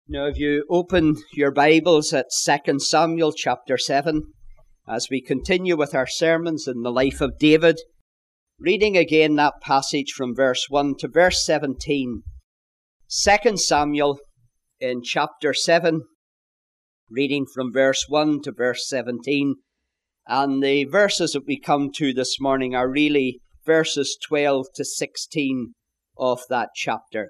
Now, if you open your Bibles at 2 Samuel chapter 7, as we continue with our sermons in the life of David, reading again that passage from verse 1 to verse 17. 2 Samuel in chapter 7, reading from verse 1 to verse 17. And the verses that we come to this morning are really verses 12 to 16 of that chapter.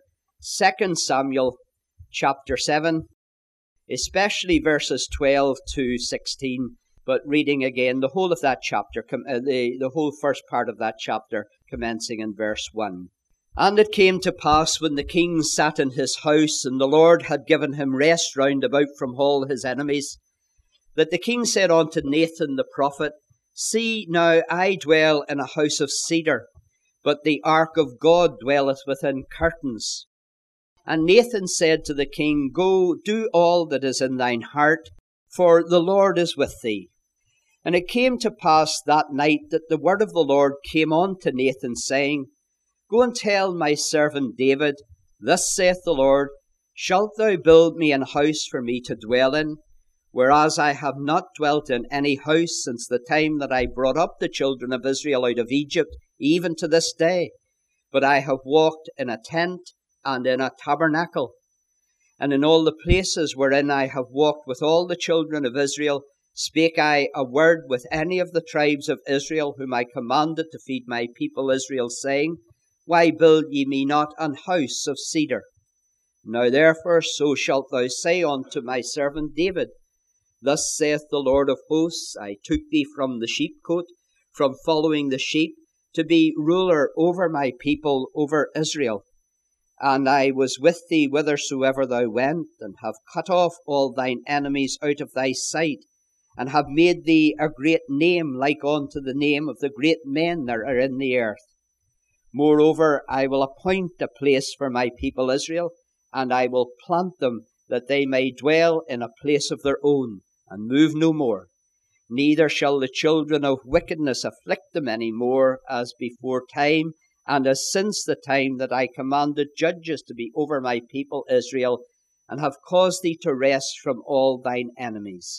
2 Samuel chapter 7, especially verses 12 to 16, but reading again the whole of that chapter, the whole first part of that chapter, commencing in verse 1. And it came to pass, when the king sat in his house, and the Lord had given him rest round about from all his enemies, that the king said unto Nathan the prophet, See, now I dwell in a house of cedar, but the ark of God dwelleth within curtains. And Nathan said to the king, Go, do all that is in thine heart, for the Lord is with thee. And it came to pass that night that the word of the Lord came unto Nathan, saying, Go and tell my servant David, Thus saith the Lord, Shalt thou build me an house for me to dwell in, whereas I have not dwelt in any house since the time that I brought up the children of Israel out of Egypt, even to this day, but I have walked in a tent and in a tabernacle. And in all the places wherein I have walked with all the children of Israel, spake I a word with any of the tribes of Israel, whom I commanded to feed my people Israel, saying, Why build ye me not an house of cedar? Now therefore so shalt thou say unto my servant David, Thus saith the Lord of hosts, I took thee from the sheepcote, from following the sheep, to be ruler over my people, over Israel. And I was with thee whithersoever thou went, and have cut off all thine enemies out of thy sight, and have made thee a great name, like unto the name of the great men that are in the earth. Moreover, I will appoint a place for my people Israel, and I will plant them, that they may dwell in a place of their own, and move no more. Neither shall the children of wickedness afflict them any more, as before time, and as since the time that I commanded judges to be over my people Israel, and have caused thee to rest from all thine enemies.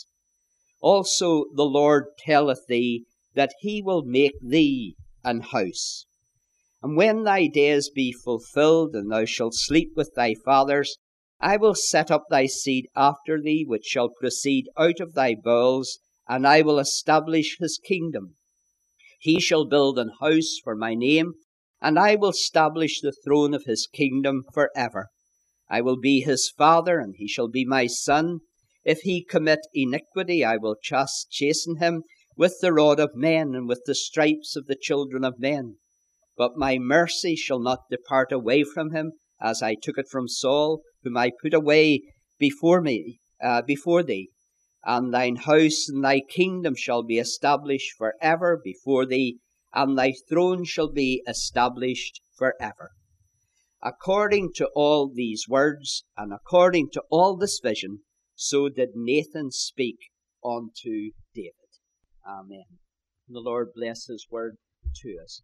Also the Lord telleth thee that he will make thee an house. And when thy days be fulfilled, and thou shalt sleep with thy fathers, I will set up thy seed after thee, which shall proceed out of thy bowels, and I will establish his kingdom. He shall build an house for my name, and I will establish the throne of his kingdom for ever. I will be his father, and he shall be my son. If he commit iniquity, I will chasten him with the rod of men, and with the stripes of the children of men. But my mercy shall not depart away from him, as I took it from Saul, whom I put away before thee. And thine house and thy kingdom shall be established for ever before thee, and thy throne shall be established forever. According to all these words, and according to all this vision, so did Nathan speak unto David. Amen. The Lord bless his word to us.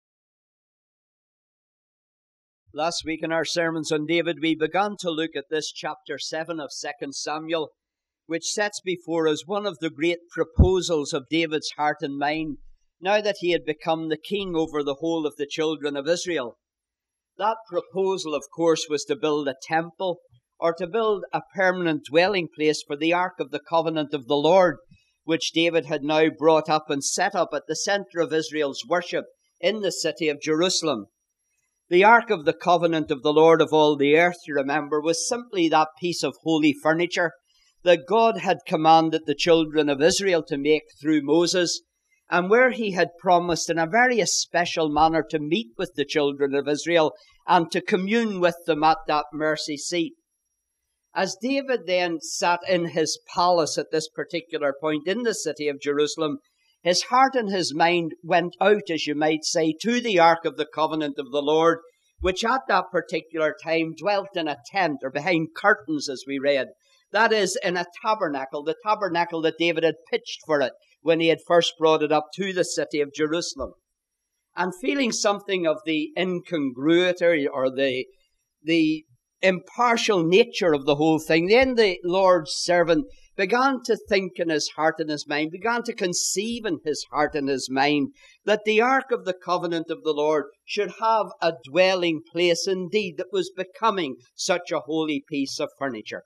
Last week in our sermons on David, we began to look at this chapter 7 of 2 Samuel, which sets before us one of the great proposals of David's heart and mind, now that he had become the king over the whole of the children of Israel. That proposal, of course, was to build a temple, or to build a permanent dwelling place for the Ark of the Covenant of the Lord, which David had now brought up and set up at the center of Israel's worship in the city of Jerusalem. The Ark of the Covenant of the Lord of all the earth, you remember, was simply that piece of holy furniture that God had commanded the children of Israel to make through Moses, and where he had promised in a very special manner to meet with the children of Israel and to commune with them at that mercy seat. As David then sat in his palace at this particular point in the city of Jerusalem, his heart and his mind went out, as you might say, to the Ark of the Covenant of the Lord, which at that particular time dwelt in a tent, or behind curtains, as we read. That is, in a tabernacle, the tabernacle that David had pitched for it when he had first brought it up to the city of Jerusalem. And feeling something of the incongruity or the impartial nature of the whole thing, then the Lord's servant began to think in his heart and his mind, began to conceive in his heart and his mind, that the Ark of the Covenant of the Lord should have a dwelling place indeed that was becoming such a holy piece of furniture.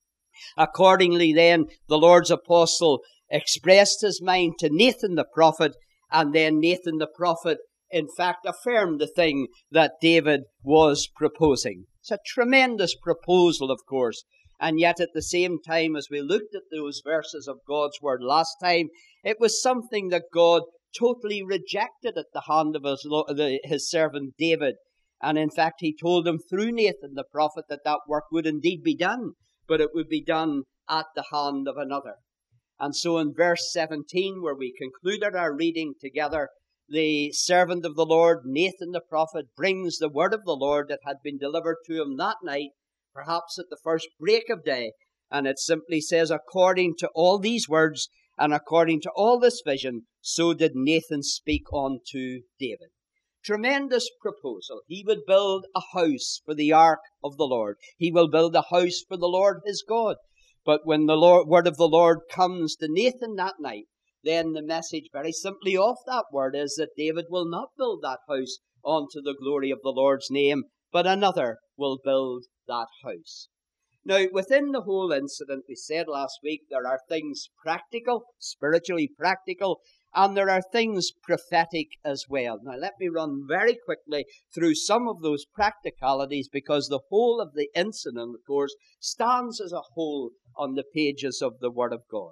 Accordingly then, the Lord's apostle expressed his mind to Nathan the prophet, and then Nathan the prophet in fact affirmed the thing that David was proposing. It's a tremendous proposal, of course, and yet at the same time, as we looked at those verses of God's word last time, it was something that God totally rejected at the hand of his servant David. And in fact, he told him through Nathan the prophet that that work would indeed be done, but it would be done at the hand of another. And so in verse 17, where we concluded our reading together, the servant of the Lord, Nathan the prophet, brings the word of the Lord that had been delivered to him that night, perhaps at the first break of day. And it simply says, according to all these words and according to all this vision, so did Nathan speak unto David. Tremendous proposal. He would build a house for the ark of the Lord. He will build a house for the Lord his God. But when the word of the Lord comes to Nathan that night, then the message very simply of that word is that David will not build that house unto the glory of the Lord's name, but another will build that house. Now, within the whole incident, we said last week, there are things practical, spiritually practical, and there are things prophetic as well. Now, let me run very quickly through some of those practicalities, because the whole of the incident, of course, stands as a whole on the pages of the Word of God.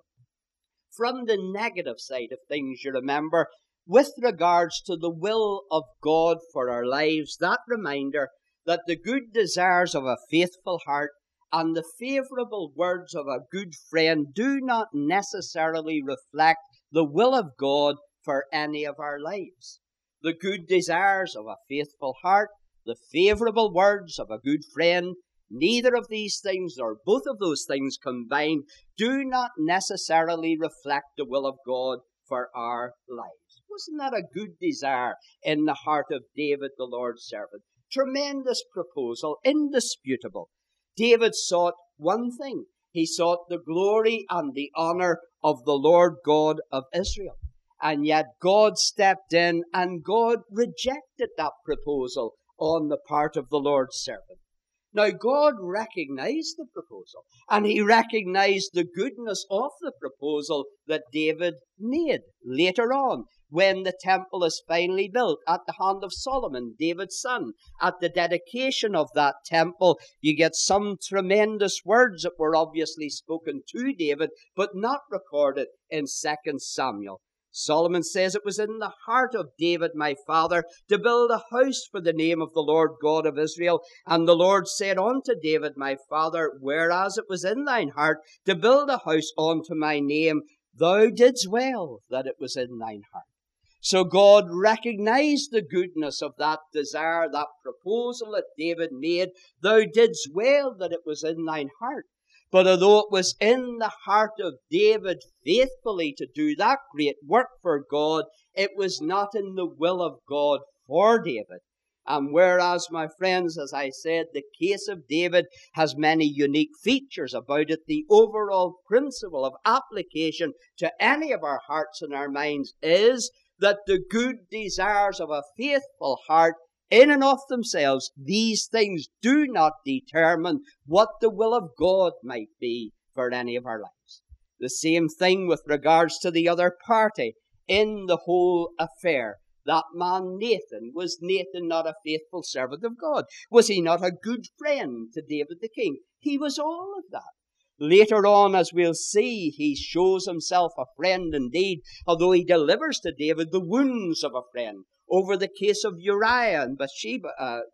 From the negative side of things, you remember, with regards to the will of God for our lives, that reminder that the good desires of a faithful heart and the favourable words of a good friend do not necessarily reflect the will of God for any of our lives. The good desires of a faithful heart, the favourable words of a good friend, neither of these things, or both of those things combined, do not necessarily reflect the will of God for our lives. Wasn't that a good desire in the heart of David, the Lord's servant? Tremendous proposal, indisputable. David sought one thing. He sought the glory and the honor of the Lord God of Israel. And yet God stepped in and God rejected that proposal on the part of the Lord's servant. Now, God recognized the proposal, and he recognized the goodness of the proposal that David made later on, when the temple is finally built at the hand of Solomon, David's son. At the dedication of that temple, you get some tremendous words that were obviously spoken to David, but not recorded in 2 Samuel. Solomon says, it was in the heart of David my father to build a house for the name of the Lord God of Israel. And the Lord said unto David my father, whereas it was in thine heart to build a house unto my name, thou didst well that it was in thine heart. So God recognized the goodness of that desire, that proposal that David made. Thou didst well that it was in thine heart. But although it was in the heart of David faithfully to do that great work for God, it was not in the will of God for David. And whereas, my friends, as I said, the case of David has many unique features about it, the overall principle of application to any of our hearts and our minds is that the good desires of a faithful heart, in and of themselves, these things do not determine what the will of God might be for any of our lives. The same thing with regards to the other party in the whole affair. That man Nathan, was Nathan not a faithful servant of God? Was he not a good friend to David the king? He was all of that. Later on, as we'll see, he shows himself a friend indeed, although he delivers to David the wounds of a friend over the case of Uriah and Bathsheba.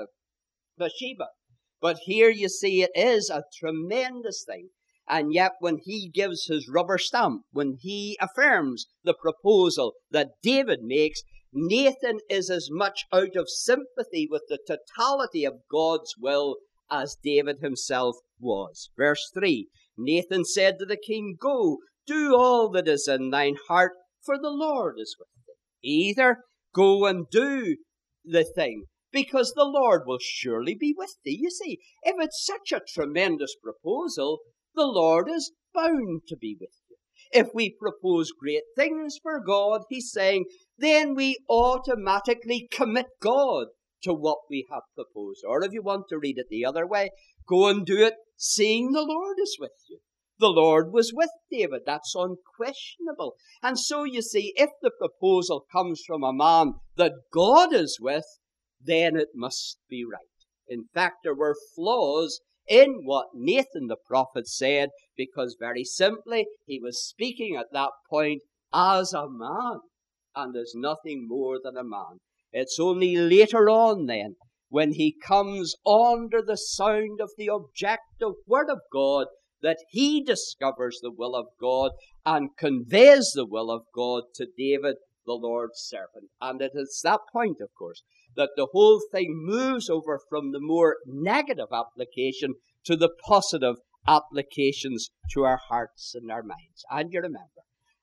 But here you see it is a tremendous thing. And yet when he gives his rubber stamp, when he affirms the proposal that David makes, Nathan is as much out of sympathy with the totality of God's will as David himself was. Verse 3, Nathan said to the king, go, do all that is in thine heart, for the Lord is with thee. Either go and do the thing because the Lord will surely be with thee. You see, if it's such a tremendous proposal, the Lord is bound to be with you. If we propose great things for God, he's saying, then we automatically commit God to what we have proposed. Or if you want to read it the other way, go and do it, seeing the Lord is with you. The Lord was with David. That's unquestionable. And so you see, if the proposal comes from a man that God is with, then it must be right. In fact, there were flaws in what Nathan the prophet said, because very simply, he was speaking at that point as a man, and is nothing more than a man. It's only later on then, when he comes under the sound of the objective word of God, that he discovers the will of God and conveys the will of God to David, the Lord's servant. And it is that point, of course, that the whole thing moves over from the more negative application to the positive applications to our hearts and our minds. And you remember,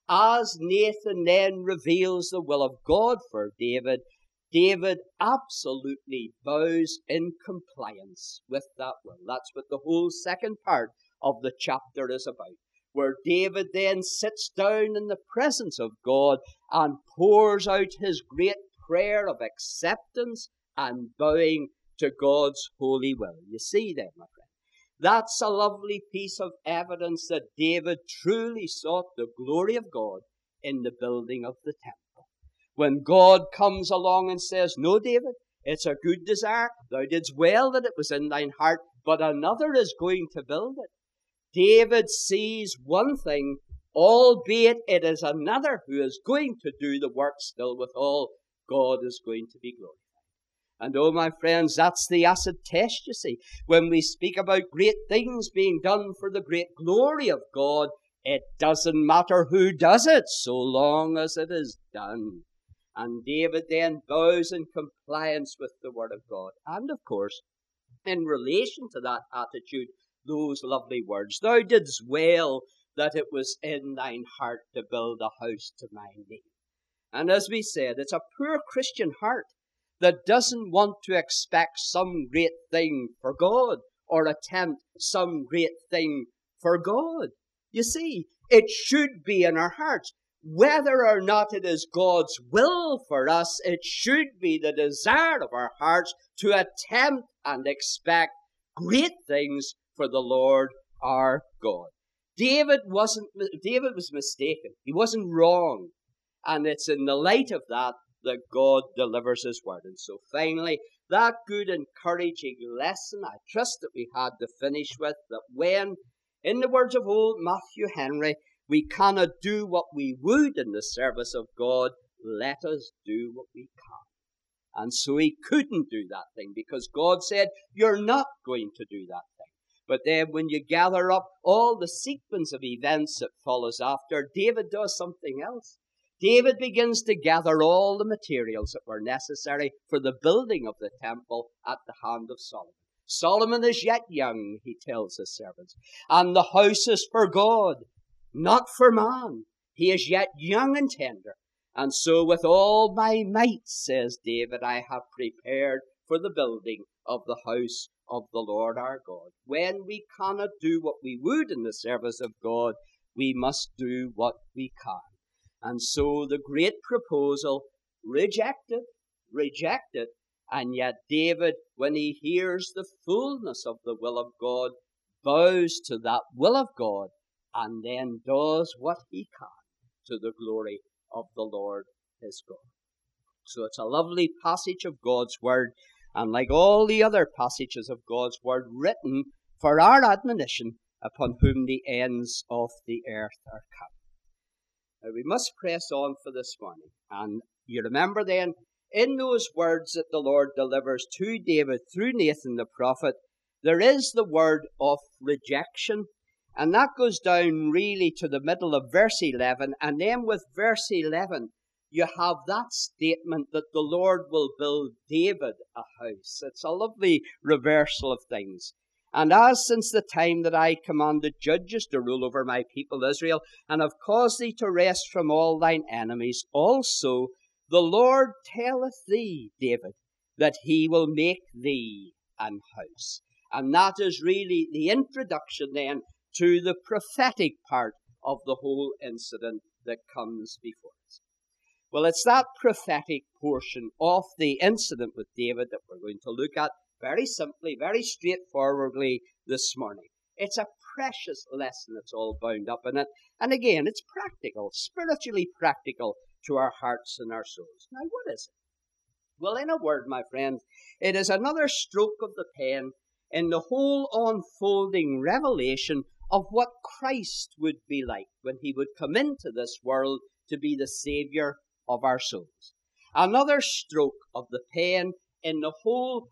as Nathan then reveals the will of God for David, David absolutely bows in compliance with that will. That's what the whole second part of the chapter is about, where David then sits down in the presence of God and pours out his great prayer of acceptance and bowing to God's holy will. You see then, my friend, that's a lovely piece of evidence that David truly sought the glory of God in the building of the temple. When God comes along and says, no, David, it's a good desire, thou didst well that it was in thine heart, but another is going to build it. David sees one thing, albeit it is another who is going to do the work still withal. God is going to be glorified. And oh, my friends, that's the acid test, you see. When we speak about great things being done for the great glory of God, it doesn't matter who does it, so long as it is done. And David then bows in compliance with the word of God. And of course, in relation to that attitude, those lovely words, thou didst well that it was in thine heart to build a house to my name. And as we said, it's a poor Christian heart that doesn't want to expect some great thing for God or attempt some great thing for God. You see, it should be in our hearts. Whether or not it is God's will for us, it should be the desire of our hearts to attempt and expect great things for the Lord our God. David was mistaken. He wasn't wrong. And it's in the light of that that God delivers his word. And so finally, that good encouraging lesson I trust that we had to finish with, that when, in the words of old Matthew Henry, we cannot do what we would in the service of God, let us do what we can. And so he couldn't do that thing because God said, you're not going to do that thing. But then when you gather up all the sequence of events that follows after, David does something else. David begins to gather all the materials that were necessary for the building of the temple at the hand of Solomon. Solomon is yet young, he tells his servants, and the house is for God, not for man. He is yet young and tender. And so with all my might, says David, I have prepared for the building of the house of the Lord our God. When we cannot do what we would in the service of God, we must do what we can. And so the great proposal, rejected, and yet David, when he hears the fullness of the will of God, bows to that will of God, and then does what he can to the glory of the Lord his God. So it's a lovely passage of God's word, and like all the other passages of God's word, written for our admonition, upon whom the ends of the earth are come. Now we must press on for this morning, and you remember then, in those words that the Lord delivers to David through Nathan the prophet, there is the word of rejection. And that goes down really to the middle of verse 11. And then with verse 11, you have that statement that the Lord will build David a house. It's a lovely reversal of things. And as since the time that I commanded judges to rule over my people Israel, and have caused thee to rest from all thine enemies, also the Lord telleth thee, David, that he will make thee an house. And that is really the introduction then to the prophetic part of the whole incident that comes before us. Well, it's that prophetic portion of the incident with David that we're going to look at very simply, very straightforwardly this morning. It's a precious lesson that's all bound up in it. And again, it's practical, spiritually practical to our hearts and our souls. Now, what is it? Well, in a word, my friend, it is another stroke of the pen in the whole unfolding revelation of what Christ would be like when he would come into this world to be the Saviour of our souls. Another stroke of the pen in the whole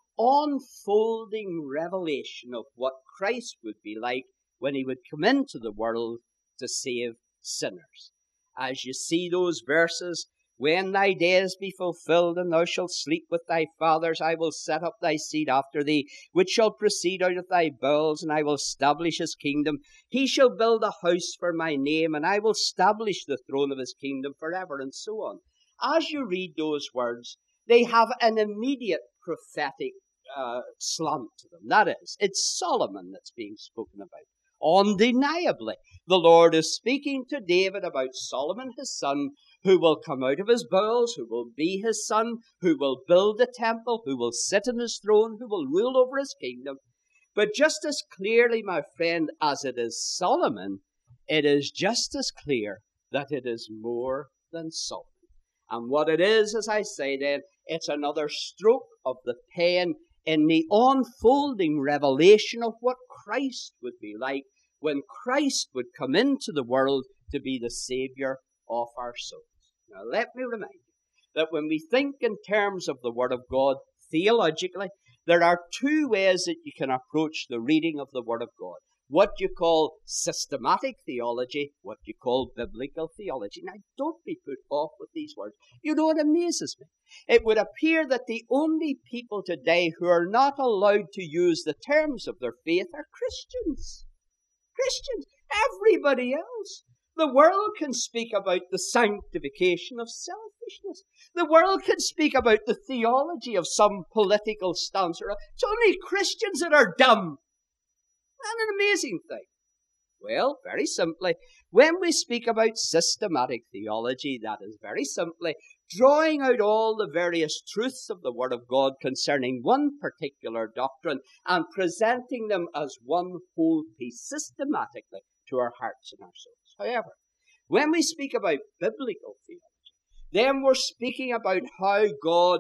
unfolding revelation of what Christ would be like when he would come into the world to save sinners. As you see those verses, when thy days be fulfilled, and thou shalt sleep with thy fathers, I will set up thy seed after thee, which shall proceed out of thy bowels, and I will establish his kingdom. He shall build a house for my name, and I will establish the throne of his kingdom forever, and so on. As you read those words, they have an immediate prophetic slant to them. That is, it's Solomon that's being spoken about. Undeniably, the Lord is speaking to David about Solomon, his son, who will come out of his bowels, who will be his son, who will build the temple, who will sit on his throne, who will rule over his kingdom. But just as clearly, my friend, as it is Solomon, it is just as clear that it is more than Solomon. And what it is, as I say then, it's another stroke of the pen in the unfolding revelation of what Christ would be like when Christ would come into the world to be the Saviour of our souls. Now, let me remind you that when we think in terms of the Word of God theologically, there are two ways that you can approach the reading of the Word of God. What you call systematic theology, what you call biblical theology. Now, don't be put off with these words. You know, it amazes me. It would appear that the only people today who are not allowed to use the terms of their faith are Christians. Christians. Everybody else. The world can speak about the sanctification of selfishness. The world can speak about the theology of some political stance. It's only Christians that are dumb. And an amazing thing. Well, very simply, when we speak about systematic theology, that is very simply drawing out all the various truths of the Word of God concerning one particular doctrine and presenting them as one whole piece systematically to our hearts and our souls. However, when we speak about biblical theology, then we're speaking about how God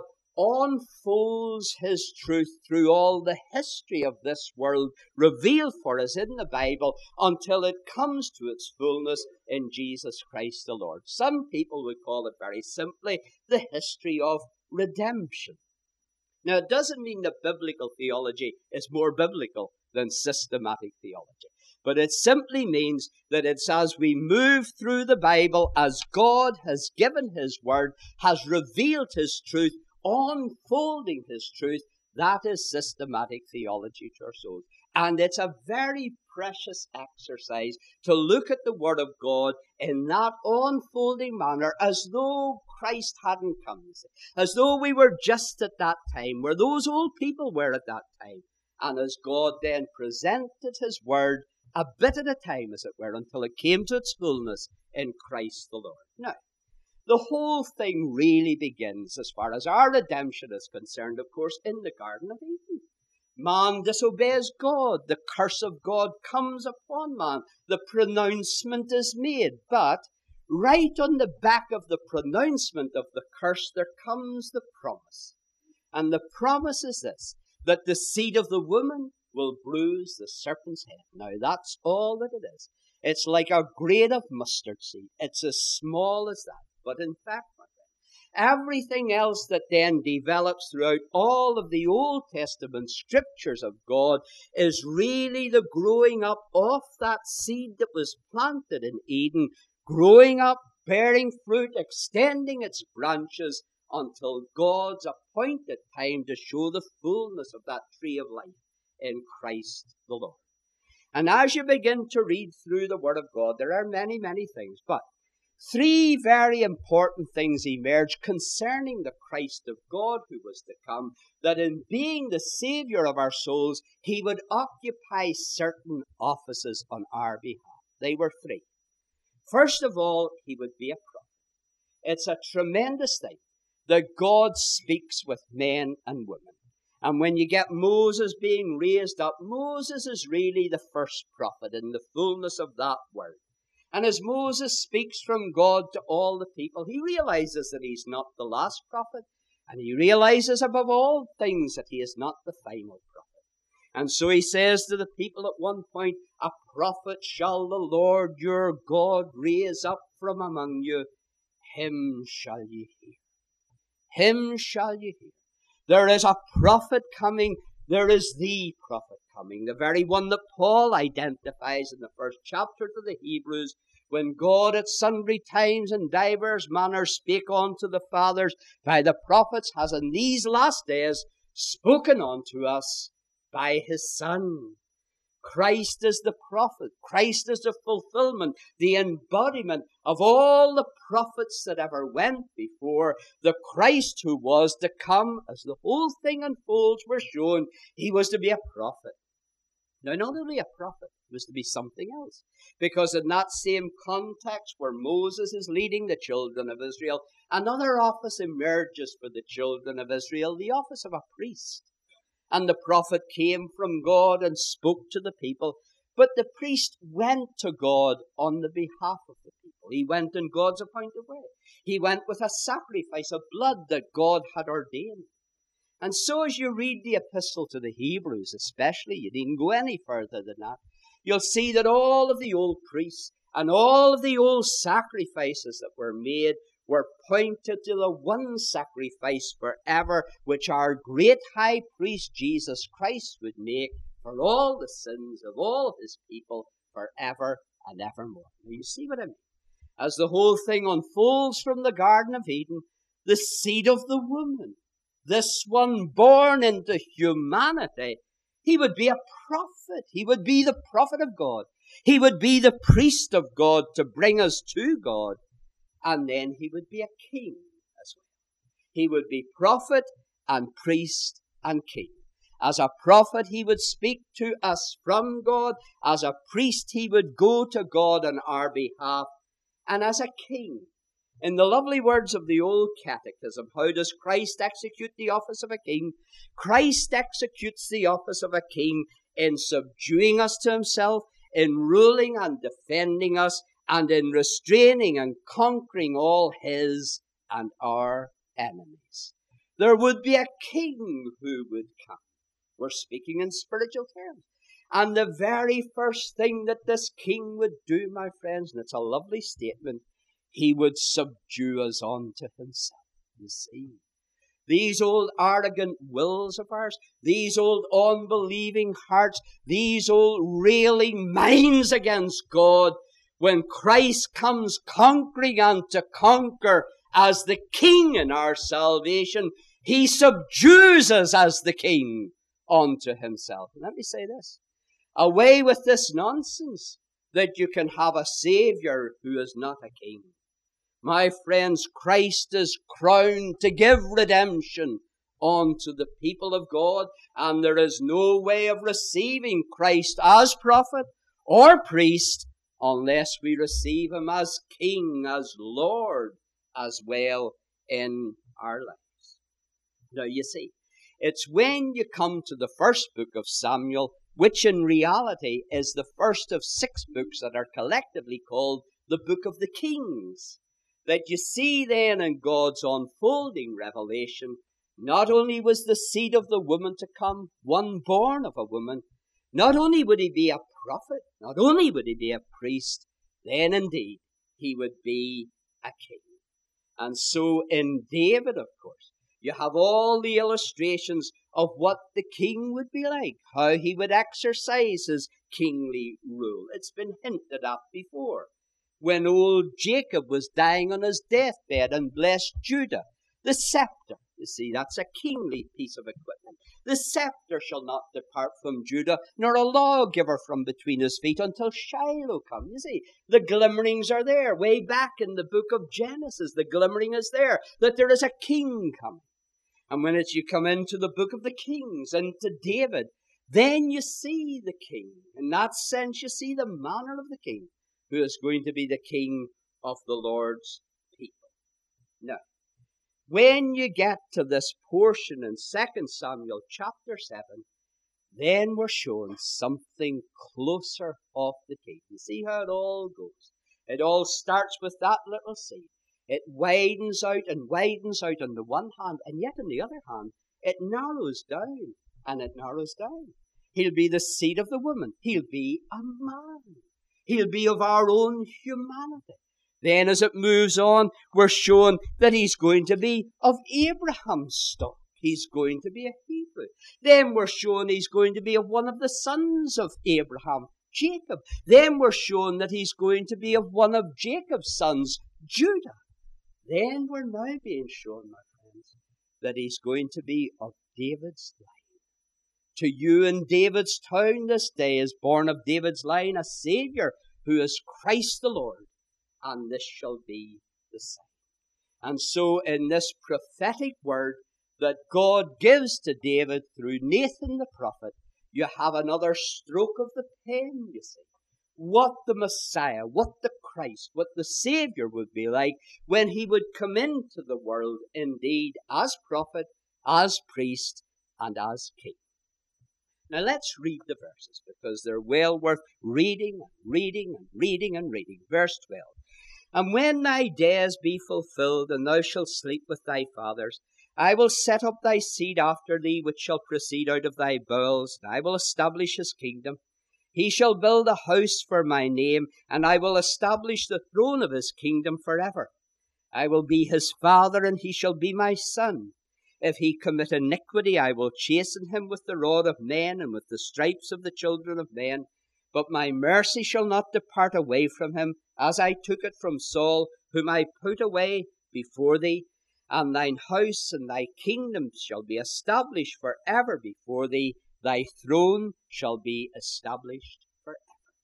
unfolds his truth through all the history of this world revealed for us in the Bible until it comes to its fullness in Jesus Christ the Lord. Some people would call it very simply the history of redemption. Now, it doesn't mean that biblical theology is more biblical than systematic theology. But it simply means that it's as we move through the Bible, as God has given his word, has revealed his truth, unfolding his truth, that is systematic theology to our souls. And it's a very precious exercise to look at the Word of God in that unfolding manner as though Christ hadn't come, as though we were just at that time, where those old people were at that time. And as God then presented his Word a bit at a time, as it were, until it came to its fullness in Christ the Lord. Now, the whole thing really begins, as far as our redemption is concerned, of course, in the Garden of Eden. Man disobeys God. The curse of God comes upon man. The pronouncement is made. But right on the back of the pronouncement of the curse, there comes the promise. And the promise is this, that the seed of the woman will bruise the serpent's head. Now, that's all that it is. It's like a grain of mustard seed. It's as small as that. But in fact, my friend, everything else that then develops throughout all of the Old Testament scriptures of God is really the growing up of that seed that was planted in Eden, growing up, bearing fruit, extending its branches until God's appointed time to show the fullness of that tree of life in Christ the Lord. And as you begin to read through the Word of God, there are many, many things, but Three very important things emerge concerning the Christ of God who was to come, that in being the Saviour of our souls, he would occupy certain offices on our behalf. They were three. First of all, he would be a prophet. It's a tremendous thing that God speaks with men and women. And when you get Moses being raised up, Moses is really the first prophet in the fullness of that word. And as Moses speaks from God to all the people, he realizes that he's not the last prophet. And he realizes above all things that he is not the final prophet. And so he says to the people at one point, a prophet shall the Lord your God raise up from among you. Him shall ye hear. Him shall ye hear. There is a prophet coming. There is the prophet coming. The very one that Paul identifies in the first chapter to the Hebrews, when God at sundry times and divers manners spake unto the fathers by the prophets, has in these last days spoken unto us by his Son. Christ is the prophet. Christ is the fulfillment, the embodiment of all the prophets that ever went before. The Christ who was to come, as the whole thing unfolds, we're shown, he was to be a prophet. Now, not only a prophet, he was to be something else. Because in that same context where Moses is leading the children of Israel, another office emerges for the children of Israel, the office of a priest. And the prophet came from God and spoke to the people. But the priest went to God on the behalf of the people. He went in God's appointed way. He went with a sacrifice of blood that God had ordained. And so as you read the epistle to the Hebrews especially, you needn't go any further than that, you'll see that all of the old priests and all of the old sacrifices that were made were pointed to the one sacrifice forever, which our great high priest Jesus Christ would make for all the sins of all his people forever and evermore. Now you see what I mean? As the whole thing unfolds from the Garden of Eden, the seed of the woman, this one born into humanity, he would be a prophet. He would be the prophet of God. He would be the priest of God to bring us to God. And then he would be a king as well. He would be prophet and priest and king. As a prophet, he would speak to us from God. As a priest, he would go to God on our behalf. And as a king, in the lovely words of the old catechism, how does Christ execute the office of a king? Christ executes the office of a king in subduing us to himself, in ruling and defending us, and in restraining and conquering all his and our enemies. There would be a king who would come. We're speaking in spiritual terms. And the very first thing that this king would do, my friends, and it's a lovely statement, he would subdue us unto himself. You see, these old arrogant wills of ours, these old unbelieving hearts, these old railing minds against God, when Christ comes conquering and to conquer as the king in our salvation, he subdues us as the king unto himself. And let me say this. Away with this nonsense that you can have a Savior who is not a king. My friends, Christ is crowned to give redemption unto the people of God, and there is no way of receiving Christ as prophet or priest unless we receive him as king, as Lord, as well in our lives. Now you see, it's when you come to the first book of Samuel, which in reality is the first of 6 books that are collectively called the Book of the Kings, that you see then in God's unfolding revelation, not only was the seed of the woman to come, one born of a woman, not only would he be a prophet, not only would he be a priest, then indeed he would be a king. And so in David, of course, you have all the illustrations of what the king would be like, how he would exercise his kingly rule. It's been hinted at before. When old Jacob was dying on his deathbed and blessed Judah, the scepter, You see, that's a kingly piece of equipment. The scepter shall not depart from Judah, nor a lawgiver from between his feet until Shiloh come. You see, the glimmerings are there. Way back in the book of Genesis, the glimmering is there, that there is a king coming. And when you come into the book of the Kings and to David, then you see the king. In that sense, you see the manner of the king, who is going to be the king of the Lord's people. Now, when you get to this portion in 2 Samuel chapter 7, then we're shown something closer of the king. You see how it all goes. It all starts with that little seed. It widens out and widens out on the one hand, and yet on the other hand, it narrows down and it narrows down. He'll be the seed of the woman. He'll be a man. He'll be of our own humanity. Then as it moves on, we're shown that he's going to be of Abraham's stock. He's going to be a Hebrew. Then we're shown he's going to be of one of the sons of Abraham, Jacob. Then we're shown that he's going to be of one of Jacob's sons, Judah. Then we're now being shown, my friends, that he's going to be of David's line. To you in David's town this day is born of David's line a Saviour, who is Christ the Lord. And this shall be the sign. And so in this prophetic word that God gives to David through Nathan the prophet, you have another stroke of the pen, you see. What the Messiah, what the Christ, what the Saviour would be like when he would come into the world indeed as prophet, as priest, and as king. Now let's read the verses, because they're well worth reading and reading and reading and reading. Verse 12. And when thy days be fulfilled, and thou shalt sleep with thy fathers, I will set up thy seed after thee, which shall proceed out of thy bowels, and I will establish his kingdom. He shall build a house for my name, and I will establish the throne of his kingdom forever. I will be his father, and he shall be my son. If he commit iniquity, I will chasten him with the rod of men, and with the stripes of the children of men. But my mercy shall not depart away from him, as I took it from Saul, whom I put away before thee. And thine house and thy kingdom shall be established forever before thee. Thy throne shall be established forever.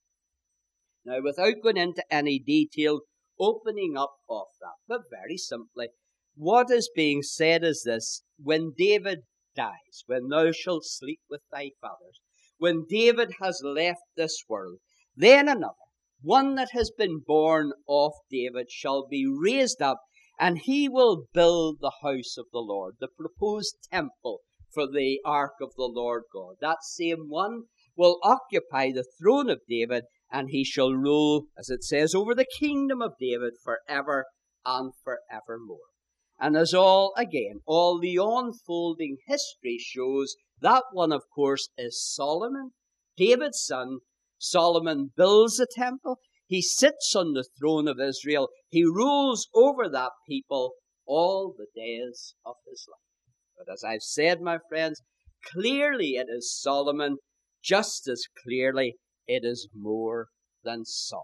Now, without going into any detailed opening up of that, but very simply, what is being said is this: when David dies, when thou shalt sleep with thy fathers, when David has left this world, then another, one that has been born of David, shall be raised up, and he will build the house of the Lord, the proposed temple for the ark of the Lord God. That same one will occupy the throne of David, and he shall rule, as it says, over the kingdom of David forever and forevermore. And as all the unfolding history shows, that one, of course, is Solomon, David's son. Solomon builds the temple. He sits on the throne of Israel. He rules over that people all the days of his life. But as I've said, my friends, clearly it is Solomon. Just as clearly it is more than Solomon.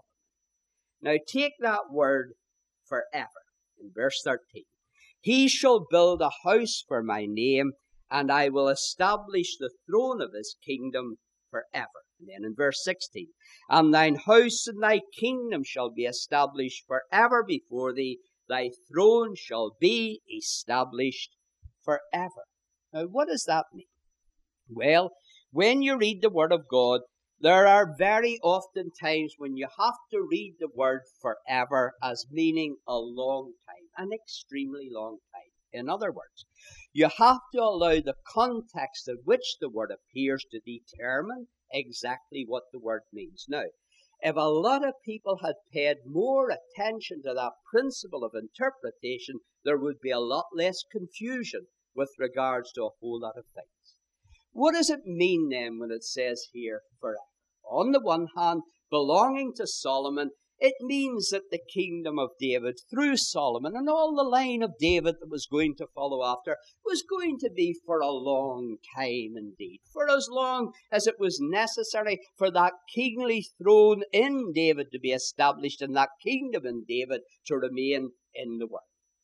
Now take that word forever in verse 13. He shall build a house for my name, and I will establish the throne of his kingdom forever. And then in verse 16, and thine house and thy kingdom shall be established forever before thee. Thy throne shall be established forever. Now, what does that mean? Well, when you read the Word of God, there are very often times when you have to read the word forever as meaning a long time, an extremely long time. In other words, you have to allow the context in which the word appears to determine exactly what the word means. Now, if a lot of people had paid more attention to that principle of interpretation, there would be a lot less confusion with regards to a whole lot of things. What does it mean then when it says here forever? On the one hand, belonging to Solomon, it means that the kingdom of David through Solomon and all the line of David that was going to follow after was going to be for a long time indeed, for as long as it was necessary for that kingly throne in David to be established and that kingdom in David to remain in the world.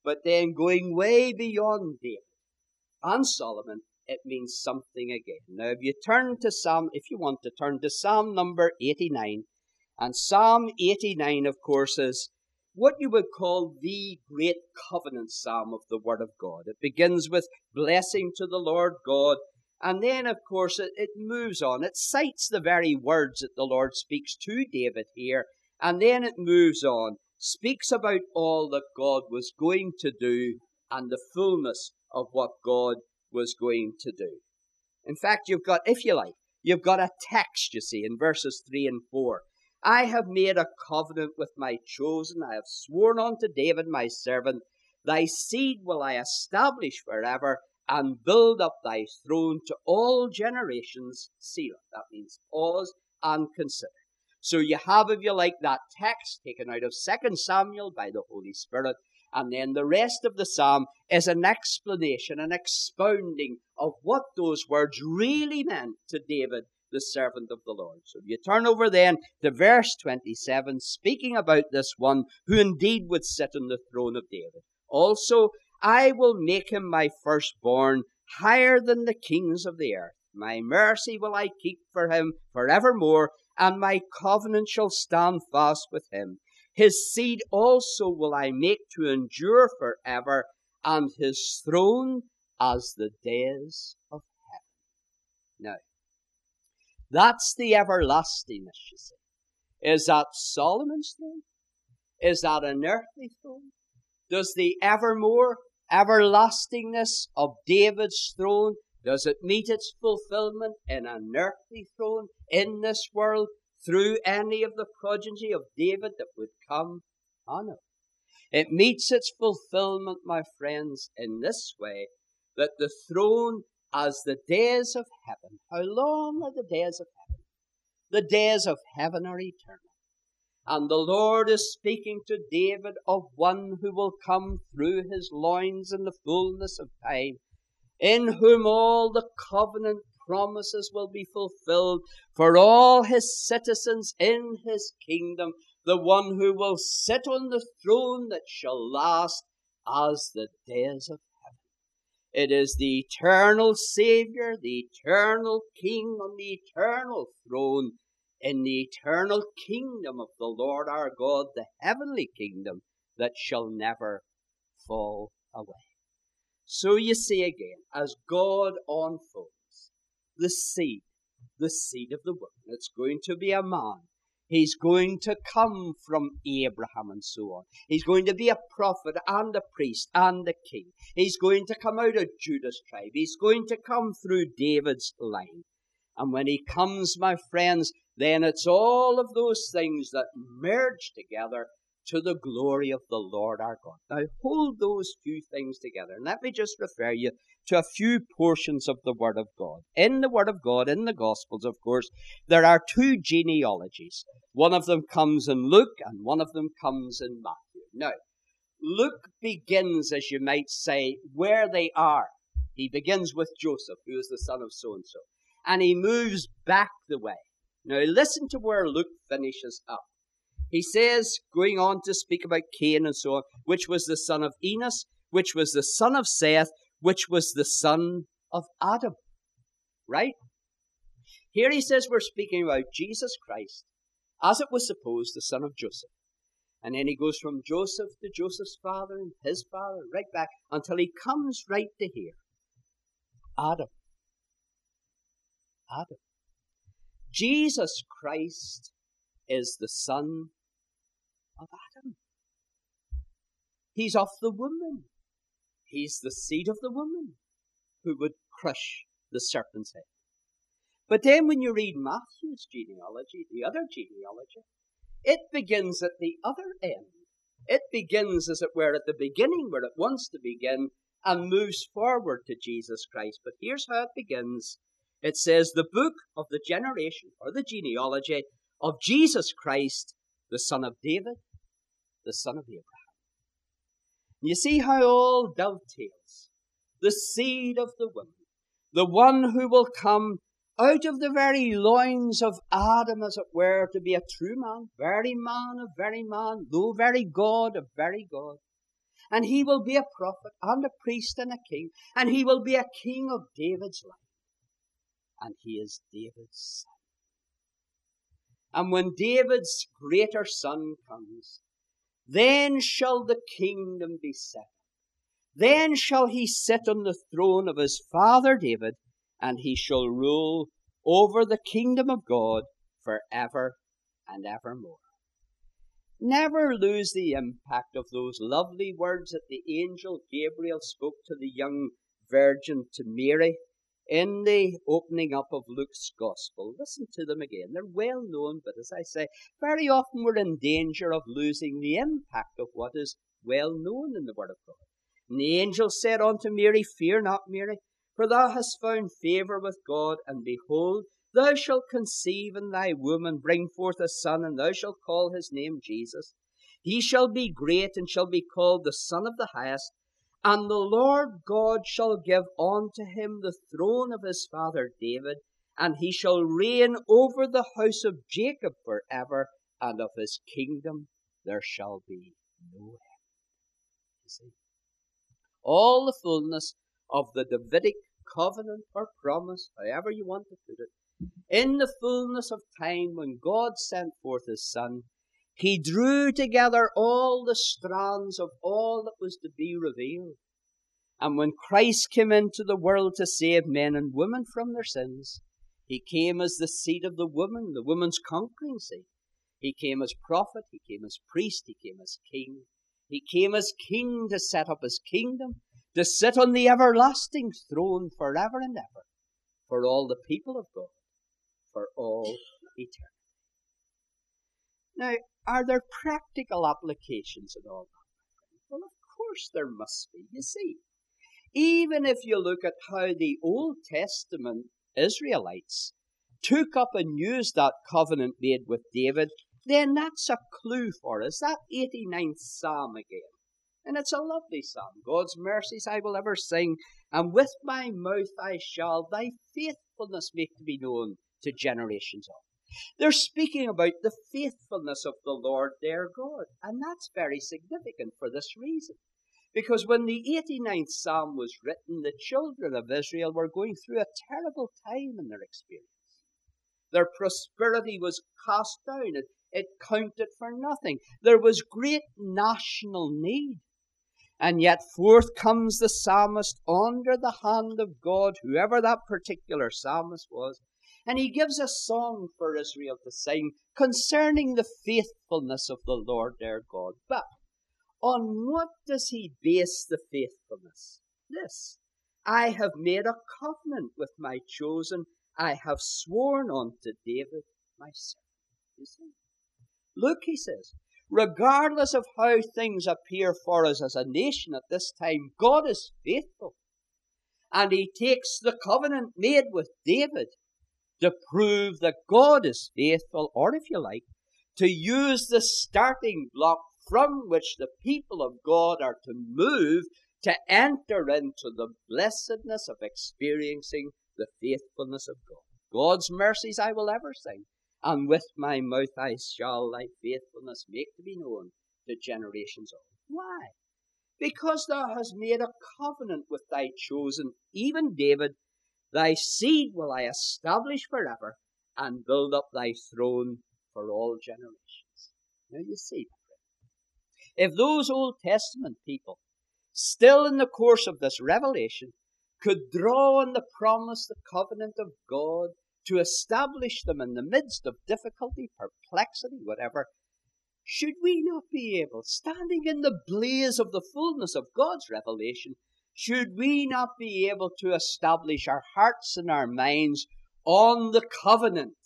But then going way beyond David and Solomon, it means something again. Now, if you want to turn to Psalm number 89, and Psalm 89, of course, is what you would call the great covenant psalm of the Word of God. It begins with blessing to the Lord God, and then, of course, it moves on. It cites the very words that the Lord speaks to David here, and then it moves on, speaks about all that God was going to do and the fullness of what God was going to do. In fact, you've got a text, you see, in verses 3 and 4. I have made a covenant with my chosen. I have sworn unto David my servant, thy seed will I establish forever, and build up thy throne to all generations. Selah. That means pause and consider. So you have, if you like, that text taken out of 2 Samuel by the Holy Spirit, and then the rest of the psalm is an explanation, an expounding of what those words really meant to David, the servant of the Lord. So if you turn over then to verse 27, speaking about this one who indeed would sit on the throne of David. Also, I will make him my firstborn, higher than the kings of the earth. My mercy will I keep for him forevermore, and my covenant shall stand fast with him. His seed also will I make to endure forever, and his throne as the days of heaven. Now, that's the everlastingness, you see. Is that Solomon's throne? Is that an earthly throne? Does the evermore everlastingness of David's throne, does it meet its fulfillment in an earthly throne in this world through any of the progeny of David that would come? Oh, no. It meets its fulfillment, my friends, in this way, that the throne as the days of heaven. How long are the days of heaven? The days of heaven are eternal. And the Lord is speaking to David of one who will come through his loins in the fullness of time, in whom all the covenant promises will be fulfilled for all his citizens in his kingdom, the one who will sit on the throne that shall last as the days of heaven. It is the eternal Savior, the eternal King on the eternal throne in the eternal kingdom of the Lord our God, the heavenly kingdom that shall never fall away. So you see again, as God unfolds the seed of the woman, it's going to be a man. He's going to come from Abraham and so on. He's going to be a prophet and a priest and a king. He's going to come out of Judah's tribe. He's going to come through David's line. And when he comes, my friends, then it's all of those things that merge together to the glory of the Lord our God. Now hold those few things together. And let me just refer you to a few portions of the Word of God. In the Word of God, in the Gospels, of course, there are two genealogies. One of them comes in Luke and one of them comes in Matthew. Now, Luke begins, as you might say, where they are. He begins with Joseph, who is the son of so-and-so. And he moves back the way. Now listen to where Luke finishes up. He says, going on to speak about Cain and so on, which was the son of Enos, which was the son of Seth, which was the son of Adam. Right? Here he says we're speaking about Jesus Christ, as it was supposed, the son of Joseph. And then he goes from Joseph to Joseph's father and his father, right back, until he comes right to here. Adam. Adam. Jesus Christ is the son of Adam. He's of the woman. He's the seed of the woman who would crush the serpent's head. But then when you read Matthew's genealogy, the other genealogy, it begins at the other end. It begins, as it were, at the beginning where it wants to begin and moves forward to Jesus Christ. But here's how it begins. It says, the book of the generation, or the genealogy, of Jesus Christ, the son of David, the son of Abraham. You see how all dovetails. The seed of the woman, the one who will come out of the very loins of Adam, as it were, to be a true man of very man, though very God of very God. And he will be a prophet and a priest and a king. And he will be a king of David's line. And he is David's son. And when David's greater son comes, then shall the kingdom be set. Then shall he sit on the throne of his father David, and he shall rule over the kingdom of God forever and evermore. Never lose the impact of those lovely words that the angel Gabriel spoke to the young virgin, to Mary, in the opening up of Luke's Gospel. Listen to them again. They're well known, but as I say, very often we're in danger of losing the impact of what is well known in the Word of God. And the angel said unto Mary, Fear not, Mary, for thou hast found favour with God, and behold, thou shalt conceive in thy womb, and bring forth a son, and thou shalt call his name Jesus. He shall be great, and shall be called the Son of the Highest. And the Lord God shall give unto him the throne of his father David, and he shall reign over the house of Jacob forever, and of his kingdom there shall be no end. You see, all the fullness of the Davidic covenant or promise, however you want to put it, in the fullness of time when God sent forth his Son, he drew together all the strands of all that was to be revealed. And when Christ came into the world to save men and women from their sins, he came as the seed of the woman's conquering seed. He came as prophet, he came as priest, he came as king. He came as king to set up his kingdom, to sit on the everlasting throne forever and ever, for all the people of God, for all eternity. Now, are there practical applications in all that? Well, of course there must be. You see, even if you look at how the Old Testament Israelites took up and used that covenant made with David, then that's a clue for us. That 89th Psalm again. And it's a lovely psalm. God's mercies I will ever sing, and with my mouth I shall thy faithfulness make to be known to generations on. They're speaking about the faithfulness of the Lord their God. And that's very significant for this reason. Because when the 89th Psalm was written, the children of Israel were going through a terrible time in their experience. Their prosperity was cast down. It counted for nothing. There was great national need. And yet forth comes the psalmist under the hand of God, whoever that particular psalmist was, and he gives a song for Israel to sing concerning the faithfulness of the Lord their God. But on what does he base the faithfulness? This: I have made a covenant with my chosen. I have sworn unto David my servant. You see? Look, he says, regardless of how things appear for us as a nation at this time, God is faithful. And he takes the covenant made with David to prove that God is faithful, or if you like, to use the starting block from which the people of God are to move to enter into the blessedness of experiencing the faithfulness of God. God's mercies I will ever sing, and with my mouth I shall thy faithfulness make to be known to generations on. Why? Because thou hast made a covenant with thy chosen, even David. Thy seed will I establish forever, and build up thy throne for all generations. Now you see, if those Old Testament people, still in the course of this revelation, could draw on the promise, the covenant of God, to establish them in the midst of difficulty, perplexity, whatever, should we not be able, standing in the blaze of the fullness of God's revelation, should we not be able to establish our hearts and our minds on the covenant,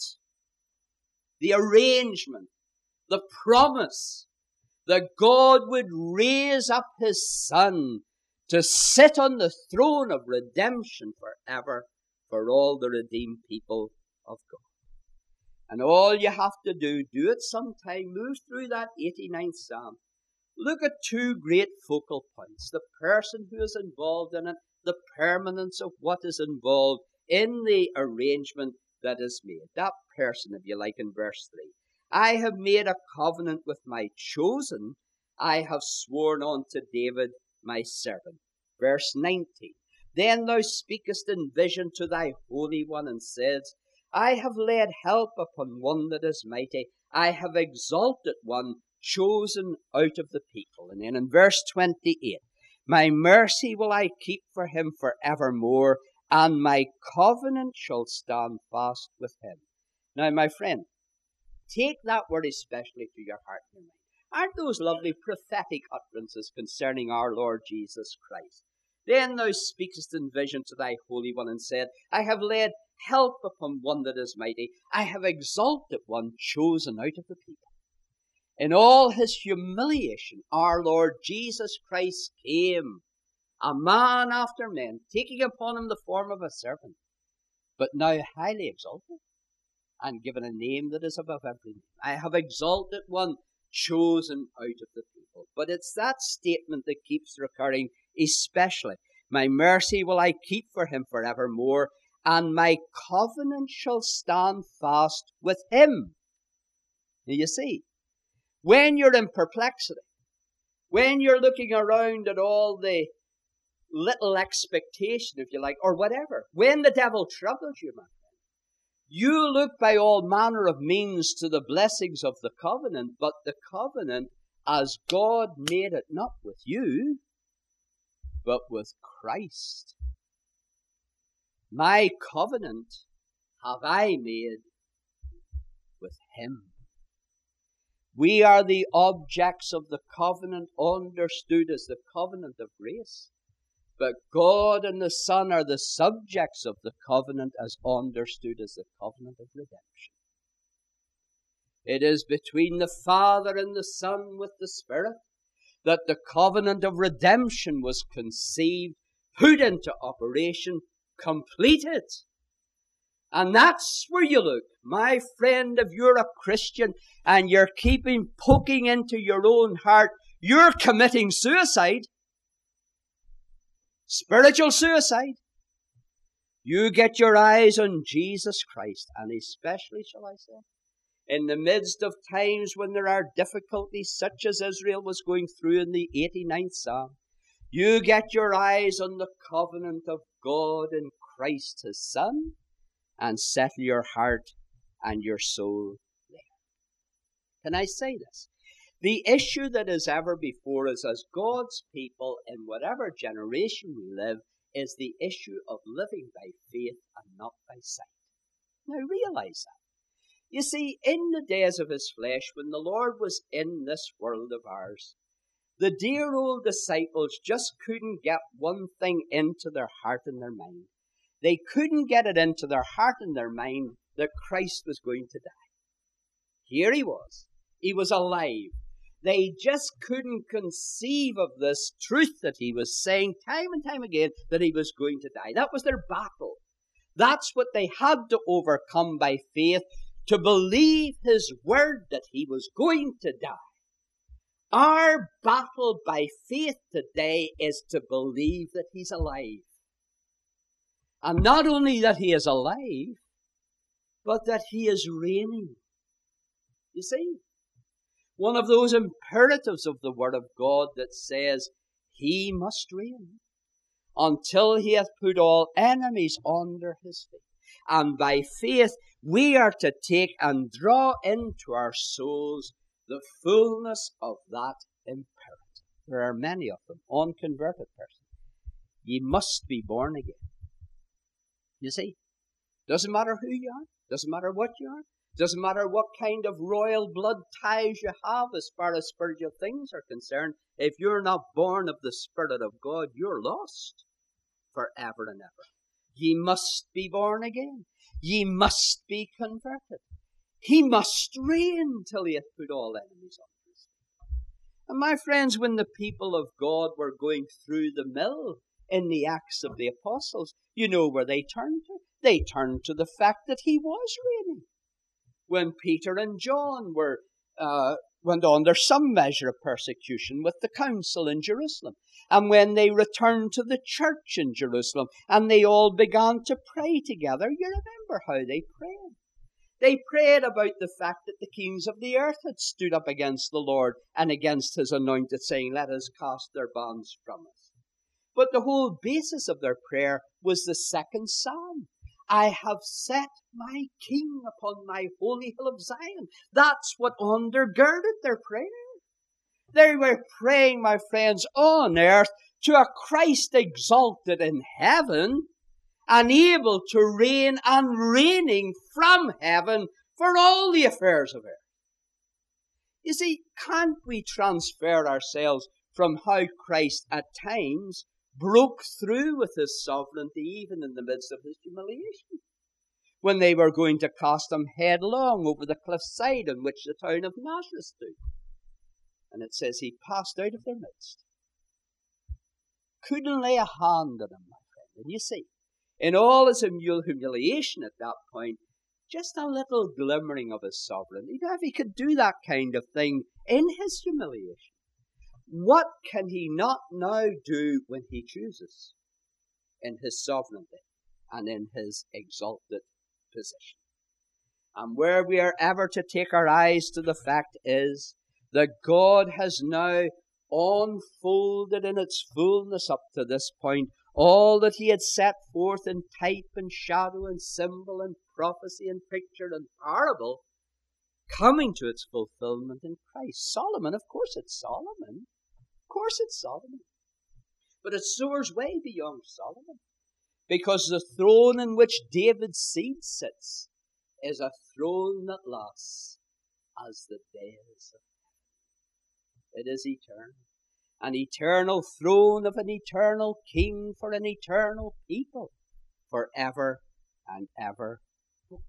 the arrangement, the promise that God would raise up his Son to sit on the throne of redemption forever for all the redeemed people of God? And all you have to do it sometime, move through that 89th Psalm. Look at two great focal points: the person who is involved in it, the permanence of what is involved in the arrangement that is made. That person, if you like, in verse 3. I have made a covenant with my chosen. I have sworn unto David my servant. Verse 19. Then thou speakest in vision to thy Holy One, and saidst, I have laid help upon one that is mighty. I have exalted one chosen out of the people. And then in verse 28, my mercy will I keep for him for evermore, and my covenant shall stand fast with him. Now, my friend, take that word especially to your heart and mind. Aren't those lovely prophetic utterances concerning our Lord Jesus Christ? Then thou speakest in vision to thy Holy One, and said, I have laid help upon one that is mighty. I have exalted one chosen out of the people. In all his humiliation, our Lord Jesus Christ came, a man after men, taking upon him the form of a servant, but now highly exalted, and given a name that is above every name. I have exalted one chosen out of the people. But it's that statement that keeps recurring, especially. My mercy will I keep for him forevermore, and my covenant shall stand fast with him. Now you see, when you're in perplexity, when you're looking around at all the little expectation, if you like, or whatever, when the devil troubles you, man, you look by all manner of means to the blessings of the covenant, but the covenant as God made it, not with you, but with Christ. My covenant have I made with him. We are the objects of the covenant, understood as the covenant of grace. But God and the Son are the subjects of the covenant, as understood as the covenant of redemption. It is between the Father and the Son with the Spirit that the covenant of redemption was conceived, put into operation, completed. And that's where you look. My friend, if you're a Christian and you're poking into your own heart, you're committing suicide. Spiritual suicide. You get your eyes on Jesus Christ, and especially, shall I say, in the midst of times when there are difficulties such as Israel was going through in the 89th Psalm, you get your eyes on the covenant of God in Christ his Son, and settle your heart and your soul there. Can I say this? The issue that is ever before us as God's people in whatever generation we live is the issue of living by faith and not by sight. Now realize that. You see, in the days of his flesh, when the Lord was in this world of ours, the dear old disciples just couldn't get one thing into their heart and their mind. They couldn't get it into their heart and their mind that Christ was going to die. Here he was. He was alive. They just couldn't conceive of this truth that he was saying time and time again, that he was going to die. That was their battle. That's what they had to overcome by faith, to believe his word that he was going to die. Our battle by faith today is to believe that he's alive. And not only that he is alive, but that he is reigning. You see, one of those imperatives of the Word of God that says he must reign until he hath put all enemies under his feet. And by faith we are to take and draw into our souls the fullness of that imperative. There are many of them, unconverted persons. Ye must be born again. You see, doesn't matter who you are, doesn't matter what you are, doesn't matter what kind of royal blood ties you have as far as spiritual things are concerned. If you're not born of the Spirit of God, you're lost forever and ever. Ye must be born again. Ye must be converted. He must reign till he hath put all enemies under his feet. And my friends, when the people of God were going through the mill in the Acts of the Apostles, you know where they turned to? They turned to the fact that he was reigning. When Peter and John went under some measure of persecution with the council in Jerusalem, and when they returned to the church in Jerusalem, and they all began to pray together, you remember how they prayed. They prayed about the fact that the kings of the earth had stood up against the Lord and against his anointed, saying, let us cast their bonds from us. But the whole basis of their prayer was the second psalm. I have set my king upon my holy hill of Zion. That's what undergirded their prayer. They were praying, my friends, on earth to a Christ exalted in heaven and able to reign and reigning from heaven for all the affairs of earth. You see, can't we transfer ourselves from how Christ at times broke through with his sovereignty even in the midst of his humiliation, when they were going to cast him headlong over the cliffside on which the town of Nazareth stood? And it says he passed out of their midst. Couldn't lay a hand on him, my friend. And you see, in all his humiliation at that point, just a little glimmering of his sovereignty. Now, if he could do that kind of thing in his humiliation, what can he not now do when he chooses in his sovereignty and in his exalted position? And where we are ever to take our eyes to the fact is that God has now unfolded in its fullness up to this point all that he had set forth in type and shadow and symbol and prophecy and picture and parable, coming to its fulfillment in Christ. Solomon, of course it's Solomon. Of course it's Solomon. But it soars way beyond Solomon, because the throne in which David's seed sits is a throne that lasts as the days of heaven. It is eternal. An eternal throne of an eternal king for an eternal people, forever and ever. Now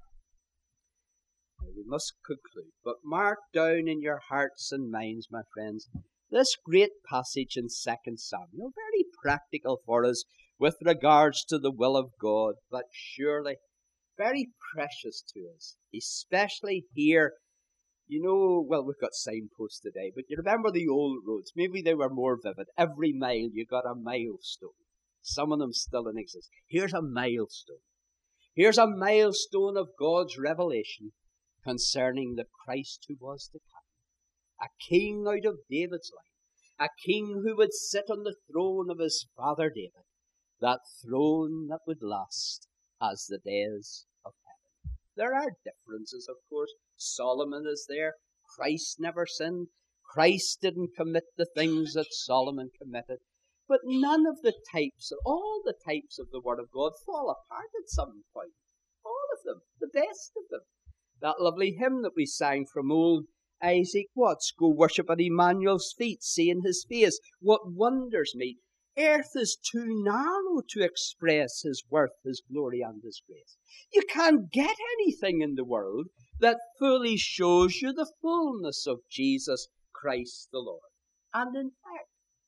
we must conclude, but mark down in your hearts and minds, my friends, this great passage in 2 Samuel, very practical for us with regards to the will of God, but surely very precious to us, especially here. You know, well, we've got signposts today, but you remember the old roads. Maybe they were more vivid. Every mile you got a milestone. Some of them still in existence. Here's a milestone. Here's a milestone of God's revelation concerning the Christ who was to come. A king out of David's line. A king who would sit on the throne of his father David. That throne that would last as the days of heaven. There are differences, of course. Solomon is there. Christ never sinned. Christ didn't commit the things that Solomon committed. But none of the types, all the types of the Word of God fall apart at some point. All of them, the best of them. That lovely hymn that we sang from old Isaac Watts, go worship at Emmanuel's feet, seeing his face. What wonders me, earth is too narrow to express his worth, his glory, and his grace. You can't get anything in the world that fully shows you the fullness of Jesus Christ the Lord. And in fact,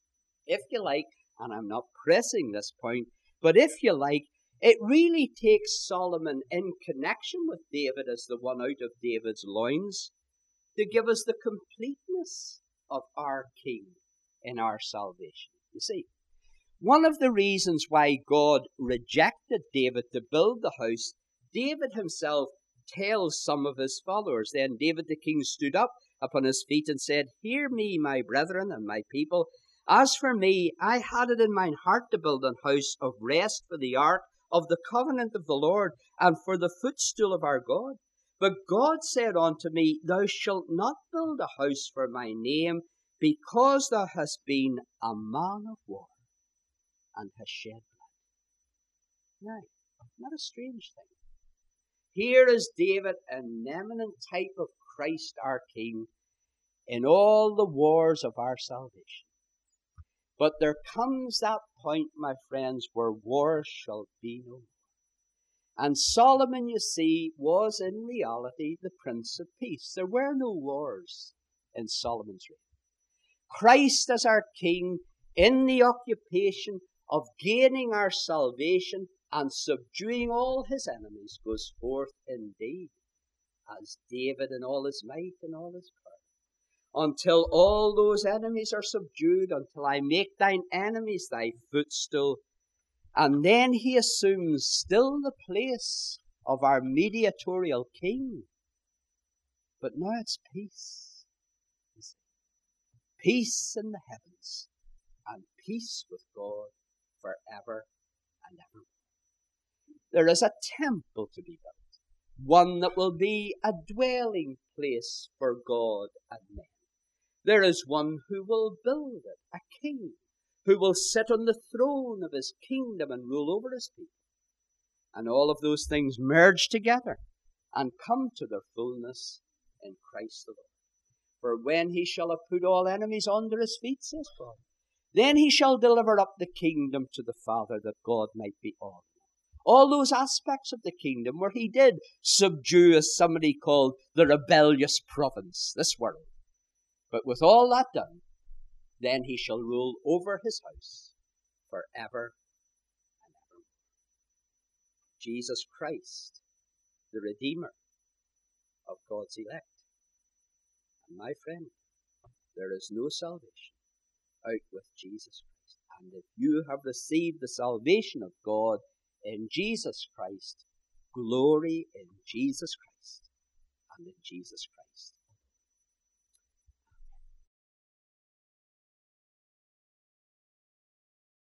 if you like, and I'm not pressing this point, but if you like, it really takes Solomon in connection with David as the one out of David's loins to give us the completeness of our King in our salvation. You see, one of the reasons why God rejected David to build the house, David himself tells some of his followers. Then David the king stood up upon his feet and said, hear me, my brethren and my people. As for me, I had it in mine heart to build an house of rest for the ark of the covenant of the Lord, and for the footstool of our God. But God said unto me, thou shalt not build a house for my name, because thou hast been a man of war, and hast shed blood. Now, not a strange thing. Here is David, an eminent type of Christ our King, in all the wars of our salvation. But there comes that point, my friends, where war shall be no more. And Solomon, you see, was in reality the Prince of Peace. There were no wars in Solomon's reign. Christ as our King, in the occupation of gaining our salvation and subduing all his enemies, goes forth indeed as David in all his might and all his power. Until all those enemies are subdued, until I make thine enemies thy footstool. And then he assumes still the place of our mediatorial king But now it's peace. You see. Peace in the heavens and peace with God forever and ever. There is a temple to be built, one that will be a dwelling place for God and men. There is one who will build it, a king, who will sit on the throne of his kingdom and rule over his people. And all of those things merge together and come to their fullness in Christ the Lord. For when he shall have put all enemies under his feet, says God, then he shall deliver up the kingdom to the Father, that God might be all. All those aspects of the kingdom where he did subdue, as somebody called, the rebellious province, this world. But with all that done, then he shall rule over his house forever and ever. Jesus Christ, the Redeemer of God's elect. And my friend, there is no salvation out with Jesus Christ. And if you have received the salvation of God in Jesus Christ, glory in Jesus Christ and in Jesus Christ.